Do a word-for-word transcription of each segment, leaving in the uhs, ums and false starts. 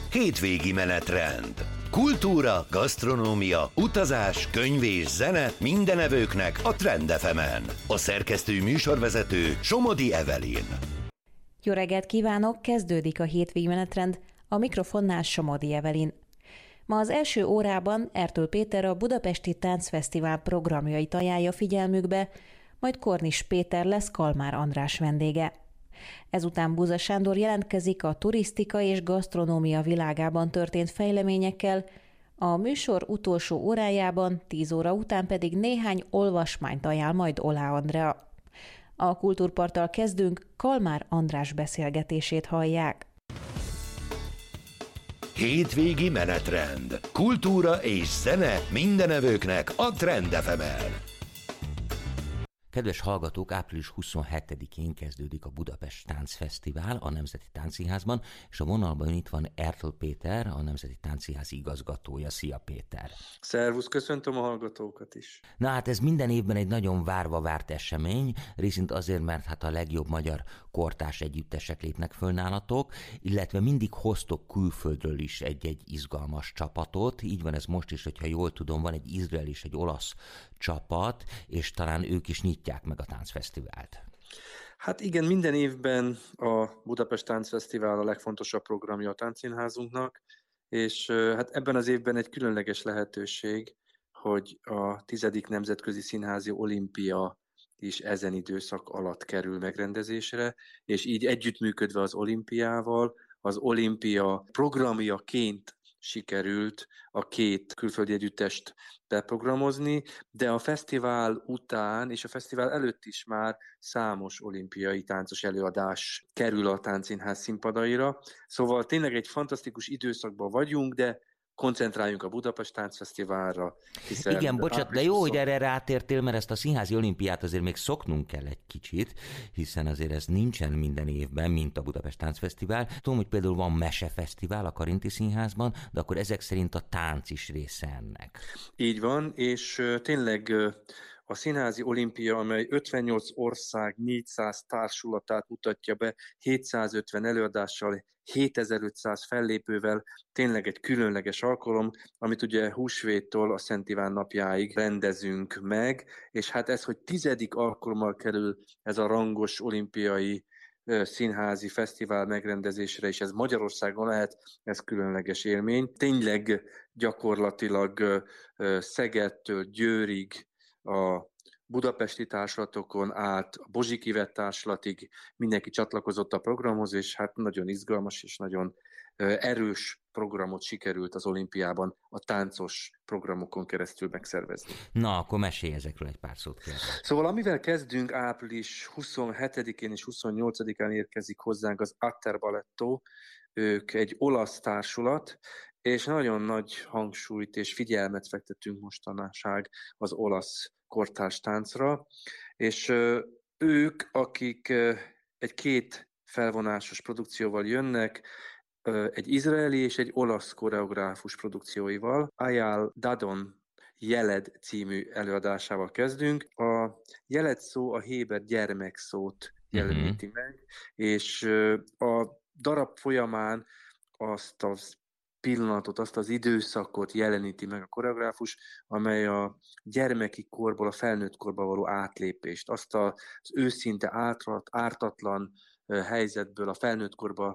Hétvégi menetrend. Kultúra, gasztronómia, utazás, könyv és zene minden evőknek a Trend ef emen. A szerkesztő műsorvezető Somodi Evelyn. Jó reggelt kívánok, kezdődik a hétvégi menetrend, a mikrofonnál Somodi Evelyn. Ma az első órában Ertl Péter a Budapesti Táncfesztivál programjait ajánlja figyelmükbe, majd Kornis Péter lesz Kalmár András vendége. Ezután Buza Sándor jelentkezik a turisztika és gasztronómia világában történt fejleményekkel, a műsor utolsó órájában, tíz óra után pedig néhány olvasmányt ajánl majd Olá Andrea. A Kultúrparttal kezdünk, Kalmár András beszélgetését hallják. Hétvégi menetrend. Kultúra és zene minden evőknek a Trend ef emen. Kedves hallgatók, április huszonhetedikén kezdődik a Budapest Táncfesztivál a Nemzeti Táncszínházban, és a vonalban itt van Ertl Péter, a Nemzeti Táncszínház igazgatója. Szia Péter! Szervusz, köszöntöm a hallgatókat is! Na hát ez minden évben egy nagyon várva várt esemény, részint azért, mert hát a legjobb magyar kortárs együttesek lépnek föl nálatok, illetve mindig hoztok külföldről is egy-egy izgalmas csapatot, így van ez most is, hogyha jól tudom, van egy izrael és egy olasz csapat, és talán ők is nyitják meg a táncfesztivált. Hát igen, minden évben a Budapest Táncfesztivál a legfontosabb programja a Táncszínházunknak, és hát ebben az évben egy különleges lehetőség, hogy a tizedik Nemzetközi Színházi Olimpia is ezen időszak alatt kerül megrendezésre, és így együttműködve az olimpiával, az olimpia programjaként sikerült a két külföldi együttest beprogramozni, de a fesztivál után és a fesztivál előtt is már számos olimpiai táncos előadás kerül a Táncszínház színpadaira. Szóval tényleg egy fantasztikus időszakban vagyunk, de koncentráljunk a Budapest Táncfesztiválra. Igen, bocsánat, de jó, hogy erre rátértél, mert ezt a színházi olimpiát azért még szoknunk kell egy kicsit, hiszen azért ez nincsen minden évben, mint a Budapest Táncfesztivál. Tudom, hogy például van mesefesztivál a Karinti Színházban, de akkor ezek szerint a tánc is része ennek. Így van, és tényleg a Színházi Olimpia, amely ötvennyolc ország négyszáz társulatát mutatja be, hétszázötven előadással, hétezer-ötszáz fellépővel, tényleg egy különleges alkalom, amit ugye húsvéttól a Szent Iván napjáig rendezünk meg, és hát ez, hogy tizedik alkalommal kerül ez a rangos olimpiai színházi fesztivál megrendezésre, és ez Magyarországon lehet, ez különleges élmény. Tényleg gyakorlatilag Szegedtől Győrig, a budapesti társulatokon át, a Bozsik Ivett társulatig mindenki csatlakozott a programhoz, és hát nagyon izgalmas és nagyon erős programot sikerült az olimpiában a táncos programokon keresztül megszervezni. Na, akkor mesélj ezekről egy pár szót kérlek. Szóval amivel kezdünk, április huszonhetedikén és huszonnyolcadikán érkezik hozzánk az Atter Balletto, ők egy olasz társulat, és nagyon nagy hangsúlyt és figyelmet fektetünk mostanság az olasz kortárs táncra, és ők, akik egy két felvonásos produkcióval jönnek, egy izraeli és egy olasz koreográfus produkcióival, Ayal Dadon Jeled című előadásával kezdünk. A jeled szó a héber gyermek szót jeleníti uh-huh. meg, és a darab folyamán azt az pillanatot, azt az időszakot jeleníti meg a koreográfus, amely a gyermeki korból a felnőtt korba való átlépést, azt az őszinte ártat, ártatlan helyzetből a felnőtt korba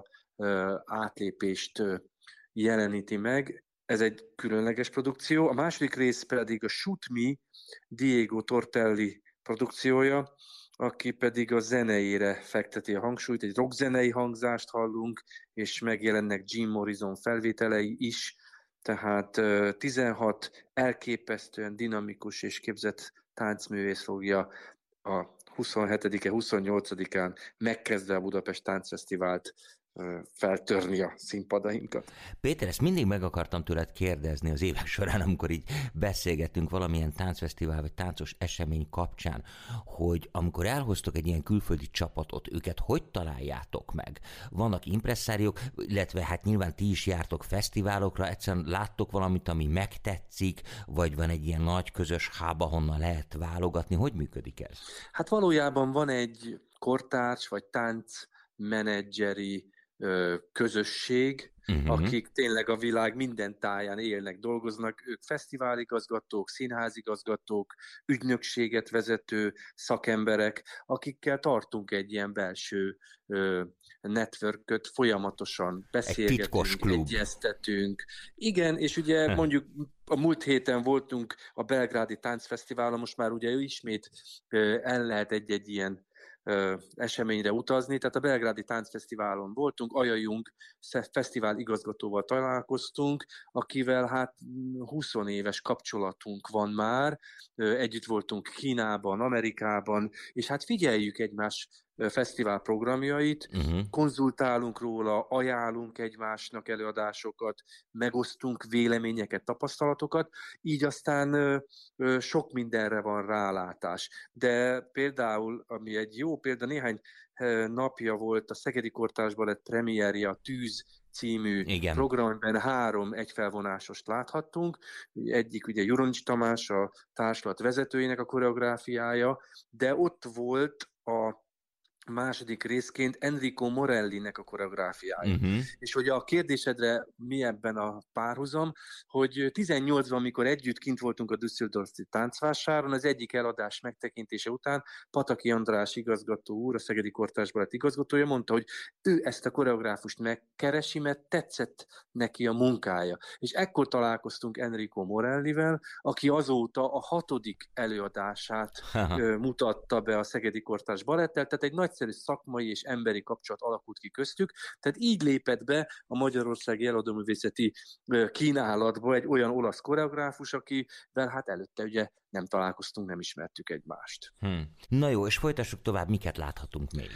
átlépést jeleníti meg. Ez egy különleges produkció. A második rész pedig a Shoot Me Diego Tortelli produkciója, aki pedig a zeneire fekteti a hangsúlyt. Egy rockzenei hangzást hallunk, és megjelennek Jim Morrison felvételei is, tehát tizenhat elképesztően dinamikus és képzett táncművész fogja a huszonhetedike huszonnyolcadikán megkezdve a Budapest Táncfesztivált feltörni a színpadainkat. Péter, ezt mindig meg akartam tőled kérdezni az évek során, amikor így beszélgettünk valamilyen táncfesztivál vagy táncos esemény kapcsán, hogy amikor elhoztok egy ilyen külföldi csapatot, őket hogy találjátok meg? Vannak impresszáriók, illetve hát nyilván ti is jártok fesztiválokra, egyszerűen láttok valamit, ami megtetszik, vagy van egy ilyen nagy közös hub, ahonnan lehet válogatni? Hogy működik ez? Hát valójában van egy kortárs vagy táncmenedzseri közösség, uh-huh. akik tényleg a világ minden táján élnek, dolgoznak, ők fesztiváligazgatók, színházigazgatók, ügynökséget vezető szakemberek, akikkel tartunk egy ilyen belső ö, networköt, folyamatosan beszélgetünk, egy egyeztetünk. Igen, és ugye uh-huh. mondjuk a múlt héten voltunk a Belgrádi Táncfesztiválon, most már ugye ismét ö, el lehet egy-egy ilyen eseményre utazni, tehát a Belgrádi Táncfesztiválon voltunk, Aja Jung fesztivál igazgatóval találkoztunk, akivel hát húsz éves kapcsolatunk van már, együtt voltunk Kínában, Amerikában, és hát figyeljük egymás fesztivál programjait, uh-huh. konzultálunk róla, ajánlunk egymásnak előadásokat, megosztunk véleményeket, tapasztalatokat, így aztán ö, ö, sok mindenre van rálátás. De például, ami egy jó példa, néhány ö, napja volt a Szegedi Kortárs Balett premierje, a Tűz című Igen. programban három egyfelvonásost láthattunk. Egyik ugye Juronics Tamás, a társulat vezetőjének a koreográfiája, de ott volt a második részként Enrico Morellinek a koreográfiája. Uh-huh. És hogy a kérdésedre mi ebben a párhuzam, hogy tizennyolcban, amikor együtt kint voltunk a Düsseldorfi táncvásáron, az egyik eladás megtekintése után Pataki András igazgató úr, a Szegedi Kortárs Balett igazgatója mondta, hogy ő ezt a koreográfust megkeresi, mert tetszett neki a munkája. És ekkor találkoztunk Enrico Morellivel, aki azóta a hatodik előadását mutatta be a Szegedi Kortárs Balettel, tehát egy nagy egyszerű szakmai és emberi kapcsolat alakult ki köztük, tehát így lépett be a Magyarországi Előadóművészeti kínálatba egy olyan olasz koreográfus, akivel hát előtte ugye nem találkoztunk, nem ismertük egymást. Hmm. Na jó, és folytassuk tovább, miket láthatunk még?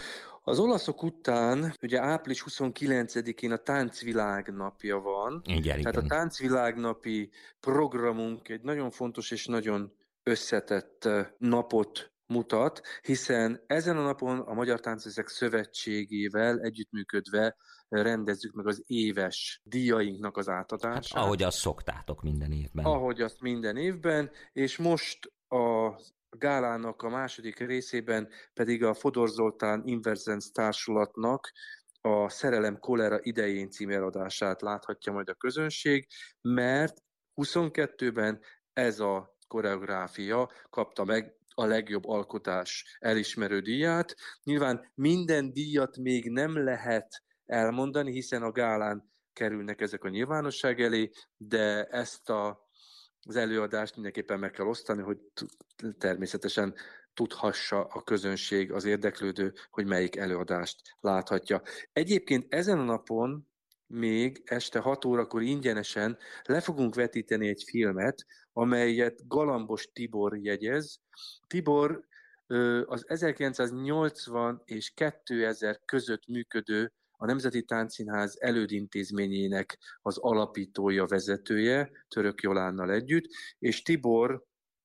Az olaszok után ugye április huszonkilencedikén a Táncvilág napja van, igen, tehát igen. a Táncvilágnapi programunk egy nagyon fontos és nagyon összetett napot mutat, hiszen ezen a napon a Magyar Táncművészek Szövetségével együttműködve rendezzük meg az éves díjainknak az átadását. Hát, ahogy azt szoktátok minden évben. Ahogy azt minden évben, és most a gálának a második részében pedig a Fodor Zoltán Inversenz társulatnak a Szerelem kolera idején című eladását láthatja majd a közönség, mert huszonkettőben ez a koreográfia kapta meg a legjobb alkotás elismerő díját. Nyilván minden díjat még nem lehet elmondani, hiszen a gálán kerülnek ezek a nyilvánosság elé, de ezt a, az előadást mindenképpen meg kell osztani, hogy természetesen tudhassa a közönség, az érdeklődő, hogy melyik előadást láthatja. Egyébként ezen a napon még este hat órakor ingyenesen le fogunk vetíteni egy filmet, amelyet Galambos Tibor jegyez. Tibor az ezerkilencszáznyolcvan és kétezer között működő a Nemzeti Táncszínház elődintézményének az alapítója, vezetője, Török Jolánnal együtt, és Tibor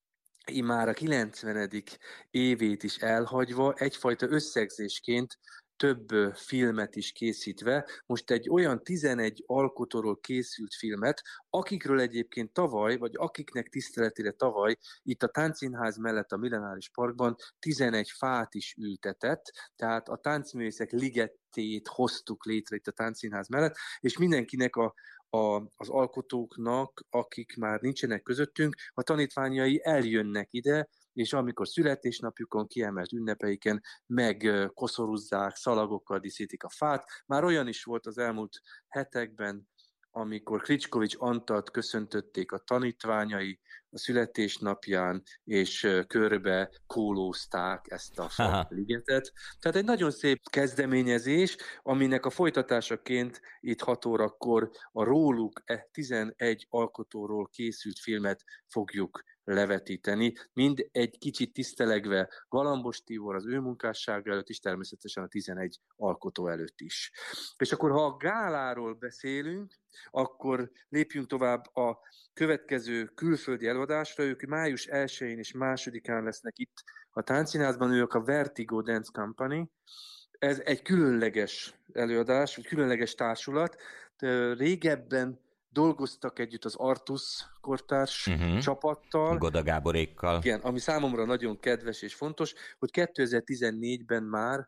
immár a kilencvenedik évét is elhagyva egyfajta összegzésként több filmet is készítve, most egy olyan tizenegy alkotóról készült filmet, akikről egyébként tavaly, vagy akiknek tiszteletére tavaly itt a Táncszínház mellett a Millenáris Parkban tizenegy fát is ültetett, tehát a Táncművészek Ligetét hoztuk létre itt a Táncszínház mellett, és mindenkinek a A, az alkotóknak, akik már nincsenek közöttünk, a tanítványai eljönnek ide, és amikor születésnapjukon, kiemelt ünnepeiken megkoszoruzzák, szalagokkal díszítik a fát. Már olyan is volt az elmúlt hetekben, amikor Kricskovics Antalt köszöntötték a tanítványai a születésnapján, és körbe kólózták ezt a faligetet. Tehát egy nagyon szép kezdeményezés, aminek a folytatásaként itt hat órakor a róluk e tizenegy alkotóról készült filmet fogjuk levetíteni, mind egy kicsit tisztelegve Galambos Tibor az ő munkássága előtt is, természetesen a tizenegy alkotó előtt is. És akkor, ha a gáláról beszélünk, akkor lépjünk tovább a következő külföldi előadásra. Ők május elsején és másodikán lesznek itt a Táncszínházban, ők a Vertigo Dance Company. Ez egy különleges előadás, vagy különleges társulat. Régebben dolgoztak együtt az Artus kortárs uh-huh. csapattal. Goda Gáborékkal. Igen, ami számomra nagyon kedves és fontos, hogy kétezer-tizennégyben már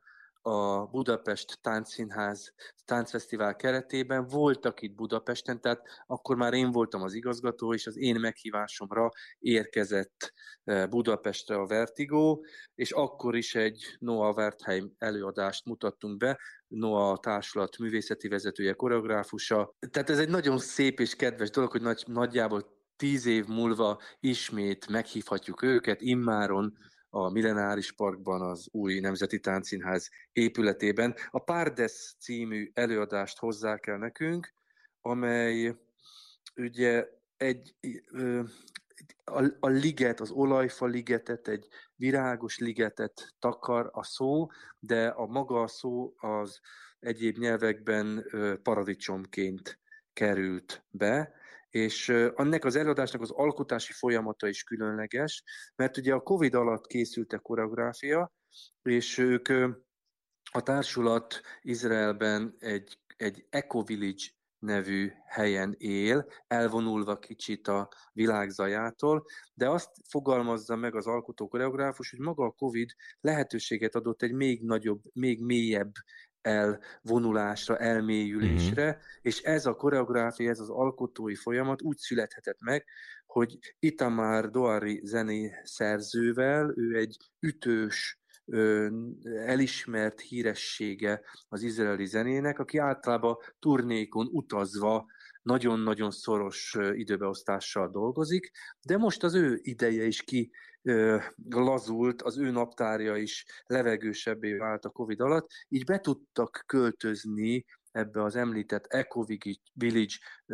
a Budapest Táncszínház táncfesztivál keretében. Voltak itt Budapesten, tehát akkor már én voltam az igazgató, és az én meghívásomra érkezett Budapestre a Vertigo, és akkor is egy Noah Wertheim előadást mutattunk be, Noah társulat művészeti vezetője, koreográfusa. Tehát ez egy nagyon szép és kedves dolog, hogy nagy, nagyjából tíz év múlva ismét meghívhatjuk őket, immáron a Millenáris Parkban, az új Nemzeti Táncszínház épületében. A Párdes című előadást hozzák el nekünk, amely ugye egy a, a liget, az olajfa ligetet, egy virágos ligetet takar a szó, de a maga a szó az egyéb nyelvekben paradicsomként került be, és annak az előadásnak az alkotási folyamata is különleges, mert ugye a Covid alatt készült a koreográfia, és ők a társulat Izraelben egy, egy Eco Village nevű helyen él, elvonulva kicsit a világ zajától, de azt fogalmazza meg az alkotó koreográfus, hogy maga a Covid lehetőséget adott egy még nagyobb, még mélyebb elvonulásra, elmélyülésre, mm-hmm. és ez a koreográfia, ez az alkotói folyamat úgy születhetett meg, hogy Itamar Doari zenészerzővel, ő egy ütős, elismert híressége az izraeli zenének, aki általában turnékon utazva nagyon-nagyon szoros időbeosztással dolgozik, de most az ő ideje is ki lazult, az ő naptárja is levegősebbé vált a Covid alatt, így be tudtak költözni ebbe az említett Eco Village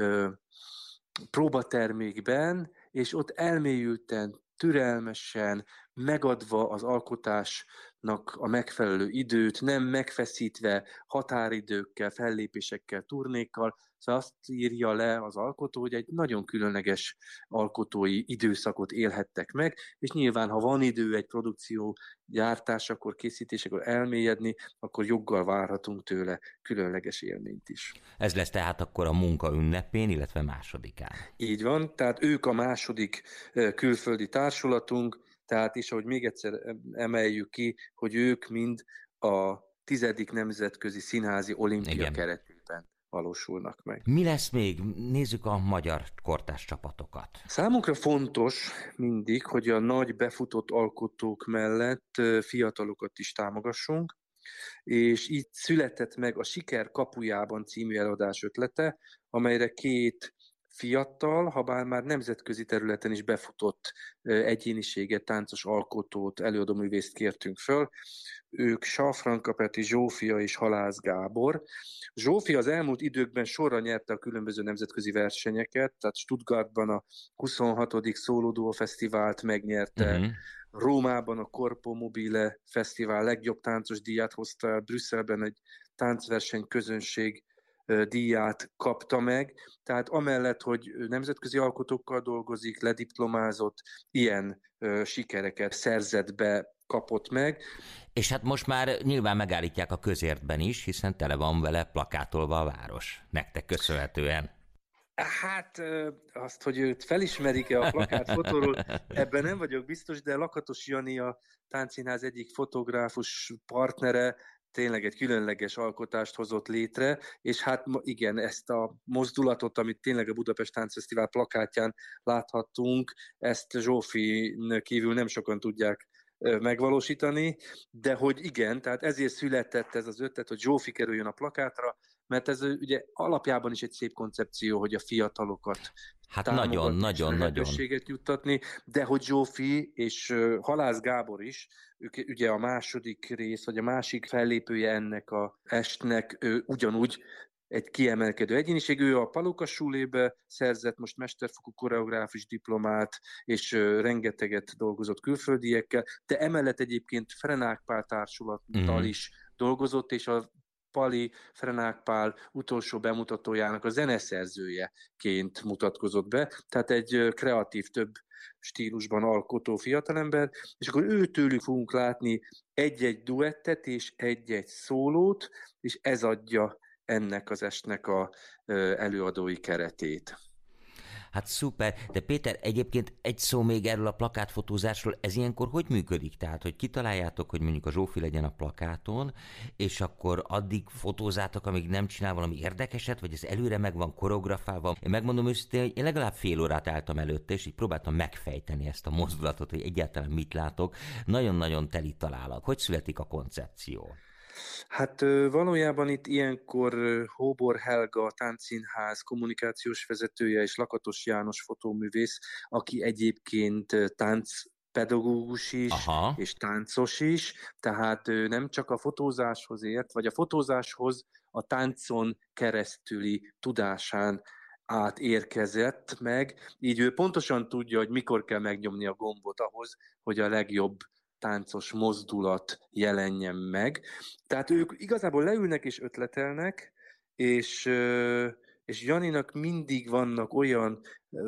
próbatermékben, és ott elmélyülten, türelmesen, megadva az alkotásnak a megfelelő időt, nem megfeszítve határidőkkel, fellépésekkel, turnékkal, szóval azt írja le az alkotó, hogy egy nagyon különleges alkotói időszakot élhettek meg, és nyilván, ha van idő egy produkció gyártásakor, készítésekor elmélyedni, akkor joggal várhatunk tőle különleges élményt is. Ez lesz tehát akkor a munka ünnepén, illetve másodikán. Így van, tehát ők a második külföldi társulatunk, tehát is, ahogy még egyszer emeljük ki, hogy ők mind a tizedik nemzetközi színházi olimpia Igen. keretében valósulnak meg. Mi lesz még? Nézzük a magyar kortárs csapatokat. Számunkra fontos mindig, hogy a nagy befutott alkotók mellett fiatalokat is támogassunk, és így született meg a Siker kapujában című előadás ötlete, amelyre két fiatal, habár már nemzetközi területen is befutott egyéniséget, táncos alkotót, előadóművészt kértünk föl. Ők Safrankapeti Zsófia és Halász Gábor. Zsófia az elmúlt időkben sorra nyerte a különböző nemzetközi versenyeket, tehát Stuttgartban a huszonhatodik Solo Duo Fesztivált megnyerte, uh-huh. Rómában a Corpo Mobile Fesztivál legjobb táncos díját hozta el, Brüsszelben egy táncverseny közönség díját kapta meg, tehát amellett, hogy nemzetközi alkotókkal dolgozik, lediplomázott, ilyen ö, sikereket szerzett be, kapott meg. És hát most már nyilván megállítják a közértben is, hiszen tele van vele plakátolva a város. Nektek köszönhetően. Hát azt, hogy őt felismerik-e a plakátfotóról, ebben nem vagyok biztos, de Lakatos Jani a Táncszínház egyik fotográfus partnere, tényleg egy különleges alkotást hozott létre, és hát igen, ezt a mozdulatot, amit tényleg a Budapest Táncfesztivál plakátján láthattunk, ezt Zsófin kívül nem sokan tudják megvalósítani, de hogy igen, tehát ezért született ez az ötlet, hogy Zsófi kerüljön a plakátra, mert ez ugye alapjában is egy szép koncepció, hogy a fiatalokat hát nagyon, nagyon, nagyon juttatni, de hogy Zsófi és Halász Gábor is, ők ugye a második rész, vagy a másik fellépője ennek a estnek, ő ugyanúgy egy kiemelkedő egyéniség. Ő a Paluka Schulébe szerzett most mesterfokú koreográfus diplomát, és rengeteget dolgozott külföldiekkel, de emellett egyébként Frenák Pál társulattal mm. is dolgozott, és a Pali Frenák Pál utolsó bemutatójának a zeneszerzőjeként mutatkozott be, tehát egy kreatív, több stílusban alkotó fiatalember, és akkor őtőlük fogunk látni egy-egy duettet és egy-egy szólót, és ez adja ennek az estnek a előadói keretét. Hát szuper, de Péter, egyébként egy szó még erről a plakátfotózásról, ez ilyenkor hogy működik? Tehát, hogy kitaláljátok, hogy mondjuk a Zsófi legyen a plakáton, és akkor addig fotózátok, amíg nem csinál valami érdekeset, vagy ez előre meg van koreografálva. Én megmondom őszintén, hogy én legalább fél órát álltam előtte, és így próbáltam megfejteni ezt a mozdulatot, hogy egyáltalán mit látok. Nagyon-nagyon teli találat. Hogy születik a koncepció? Hát valójában itt ilyenkor Hóbor Helga, a Táncszínház kommunikációs vezetője, és Lakatos János fotóművész, aki egyébként táncpedagógus is, Aha. és táncos is, tehát ő nem csak a fotózáshoz ért, vagy a fotózáshoz a táncon keresztüli tudásán átérkezett meg, így ő pontosan tudja, hogy mikor kell megnyomni a gombot ahhoz, hogy a legjobb táncos mozdulat jelenjen meg. Tehát ők igazából leülnek és ötletelnek, és, és Janinak mindig vannak olyan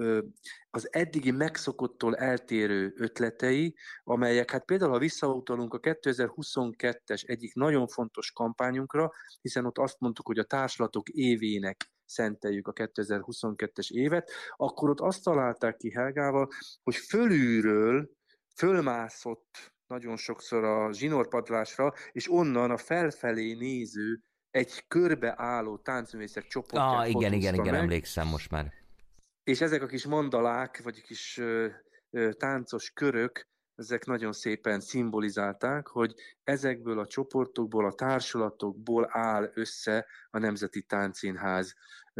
az eddigi megszokottól eltérő ötletei, amelyek, hát például ha visszautalunk a kétezer-huszonkettes egyik nagyon fontos kampányunkra, hiszen ott azt mondtuk, hogy a társulatok évének szenteljük a kétezer-huszonkettes évet, akkor ott azt találták ki Helgával, hogy fölülről fölmászott nagyon sokszor a zsinórpadlásra, és onnan a felfelé néző, egy körbeálló táncművészek csoportját ah, igen, igen, igen, meg. emlékszem most már. És ezek a kis mandalák, vagy kis ö, ö, táncos körök, ezek nagyon szépen szimbolizálták, hogy ezekből a csoportokból, a társulatokból áll össze a Nemzeti Táncszínház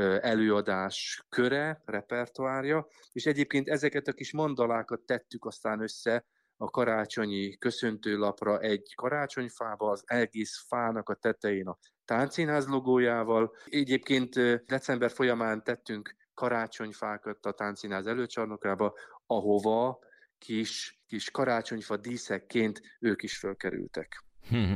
előadás köre, repertoárja, és egyébként ezeket a kis mandalákat tettük aztán össze a karácsonyi köszöntőlapra egy karácsonyfába, az egész fának a tetején a Táncszínház logójával. Egyébként december folyamán tettünk karácsonyfákat a Táncszínház előcsarnokába, ahova kis, kis karácsonyfa díszekként ők is fölkerültek.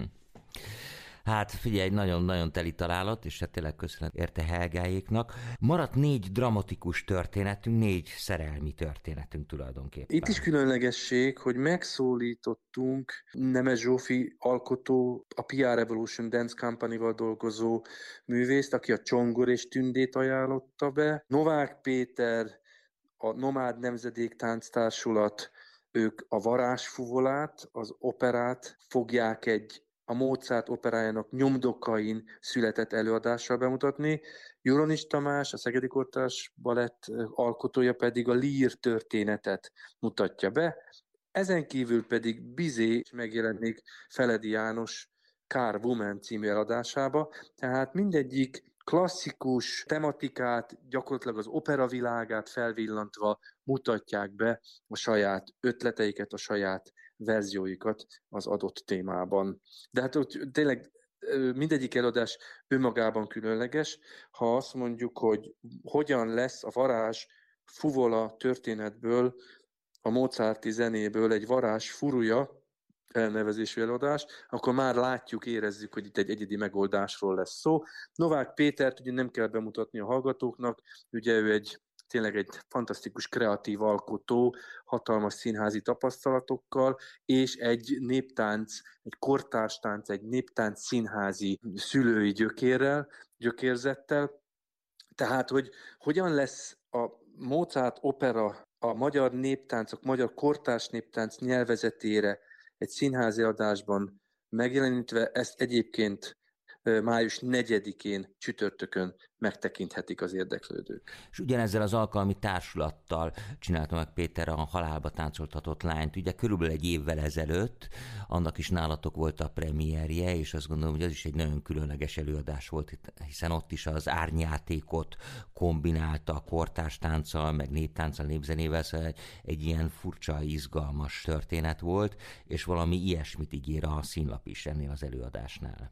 Hát figyelj, nagyon-nagyon teli találat, és hát tényleg köszönet érte Helgáéknak. Maradt négy dramatikus történetünk, négy szerelmi történetünk tulajdonképpen. Itt is különlegesség, hogy megszólítottunk Nemes Zsófi alkotó, a pé er Revolution Dance Company-val dolgozó művészt, aki a Csongor és Tündét ajánlotta be. Novák Péter, a Nomád Nemzedék Tánctársulat, ők a varázsfuvolát, az operát fogják egy a Mozart operájának nyomdokain született előadással bemutatni. Juronics Tamás, a Szegedi Kortárs Balett alkotója pedig a Lír történetet mutatja be. Ezen kívül pedig Bizé megjelent még Feledi János Car Woman című eladásába, tehát mindegyik klasszikus tematikát, gyakorlatilag az opera világát felvillantva mutatják be a saját ötleteiket, a saját verzióikat az adott témában. De hát ott tényleg mindegyik előadás önmagában különleges. Ha azt mondjuk, hogy hogyan lesz a varázs fuvola történetből, a mozarti zenéből egy varázs furuja elnevezésű előadás, akkor már látjuk, érezzük, hogy itt egy egyedi megoldásról lesz szó. Novák Pétert ugye nem kell bemutatni a hallgatóknak, ugye ő egy tényleg egy fantasztikus kreatív alkotó, hatalmas színházi tapasztalatokkal, és egy néptánc, egy kortárs tánc, egy néptánc színházi szülői gyökérrel, gyökérzettel. Tehát, hogy hogyan lesz a Mozart opera a magyar néptáncok, magyar kortárs néptánc nyelvezetére egy színházi adásban megjelenítve, ezt egyébként május negyedikén csütörtökön megtekinthetik az érdeklődők. És ugyanezzel az alkalmi társulattal csinálta meg Péter a Halálba táncoltatott lányt. Ugye körülbelül egy évvel ezelőtt, annak is nálatok volt a premierje, és azt gondolom, hogy az is egy nagyon különleges előadás volt, hiszen ott is az árnyátékot kombinálta a kortárs tánccal, meg néptánccal, népzenével, szóval egy, egy ilyen furcsa, izgalmas történet volt, és valami ilyesmit ígér a színlap is ennél az előadásnál.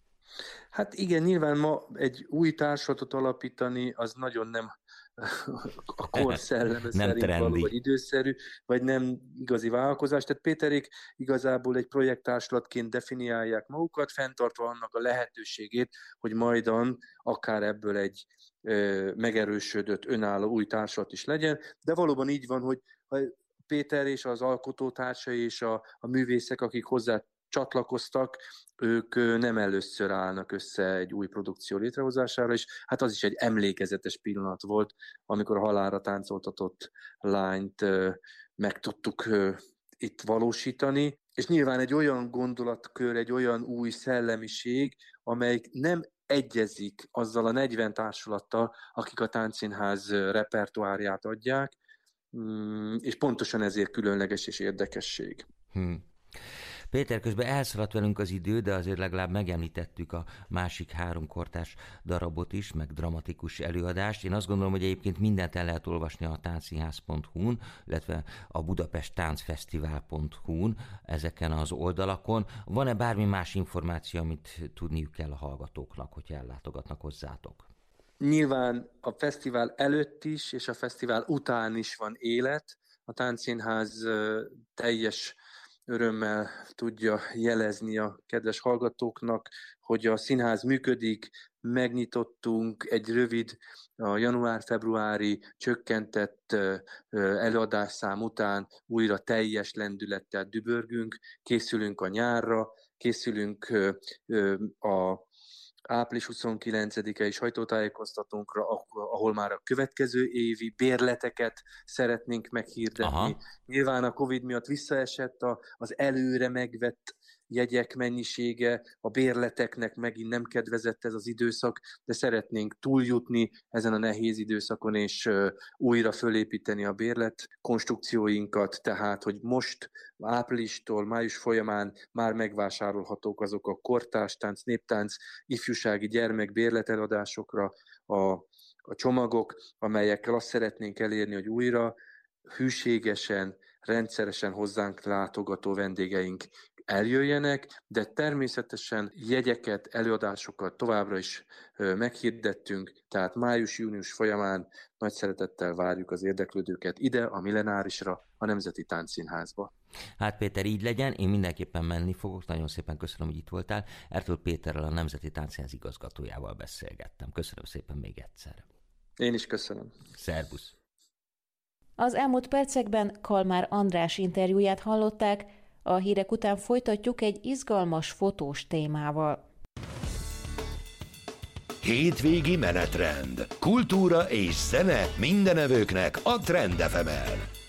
Hát igen, nyilván ma egy új társulatot alapítani, az nagyon nem a kor szelleme szerint való, vagy időszerű, vagy nem igazi vállalkozás. Tehát Péterék igazából egy projekttársulatként definiálják magukat, fenntartva annak a lehetőségét, hogy majdan akár ebből egy ö, megerősödött, önálló új társulat is legyen. De valóban így van, hogy Péter és az alkotótársai és a, a művészek, akik hozzá csatlakoztak, ők nem először állnak össze egy új produkció létrehozására, és hát az is egy emlékezetes pillanat volt, amikor a halálra táncoltatott lányt meg tudtuk itt valósítani, és nyilván egy olyan gondolatkör, egy olyan új szellemiség, amelyik nem egyezik azzal a negyven társulattal, akik a Táncszínház repertoárját adják, és pontosan ezért különleges és érdekesség. Hmm. Péter, közben elszaladt velünk az idő, de azért legalább megemlítettük a másik három kortárs darabot is, meg dramatikus előadást. Én azt gondolom, hogy egyébként mindent el lehet olvasni a táncszínház pont hu-n, illetve a budapest táncfesztivál pont hu-n, ezeken az oldalakon. Van-e bármi más információ, amit tudniuk kell a hallgatóknak, hogyha ellátogatnak hozzátok? Nyilván a fesztivál előtt is, és a fesztivál után is van élet. A Táncszínház teljes örömmel tudja jelezni a kedves hallgatóknak, hogy a színház működik, megnyitottunk egy rövid, a január-februári csökkentett előadásszám után újra teljes lendülettel dübörgünk, készülünk a nyárra, készülünk a április huszonkilencedike is sajtótájékoztatónkra, ahol már a következő évi bérleteket szeretnénk meghirdetni. Aha. Nyilván a Covid miatt visszaesett az előre megvett jegyek mennyisége, a bérleteknek megint nem kedvezett ez az időszak, de szeretnénk túljutni ezen a nehéz időszakon, és újra fölépíteni a bérlet konstrukcióinkat, tehát, hogy most áprilistól május folyamán már megvásárolhatók azok a kortárs tánc, néptánc, ifjúsági gyermek bérleteladásokra a, a csomagok, amelyekkel azt szeretnénk elérni, hogy újra hűségesen, rendszeresen hozzánk látogató vendégeink eljöjjenek, de természetesen jegyeket, előadásokat továbbra is meghirdettünk, tehát május-június folyamán nagy szeretettel várjuk az érdeklődőket ide, a Millenárisra, a Nemzeti Táncszínházba. Hát Péter, így legyen, én mindenképpen menni fogok, nagyon szépen köszönöm, hogy itt voltál. Ertl Péterrel, a Nemzeti Táncszínház igazgatójával beszélgettem. Köszönöm szépen még egyszer. Én is köszönöm. Szervusz! Az elmúlt percekben Kalmár András interjúját hallották, a hírek után folytatjuk egy izgalmas fotós témával. Hétvégi menetrend. Kultúra és zene mindenevőknek a Trend ef emen.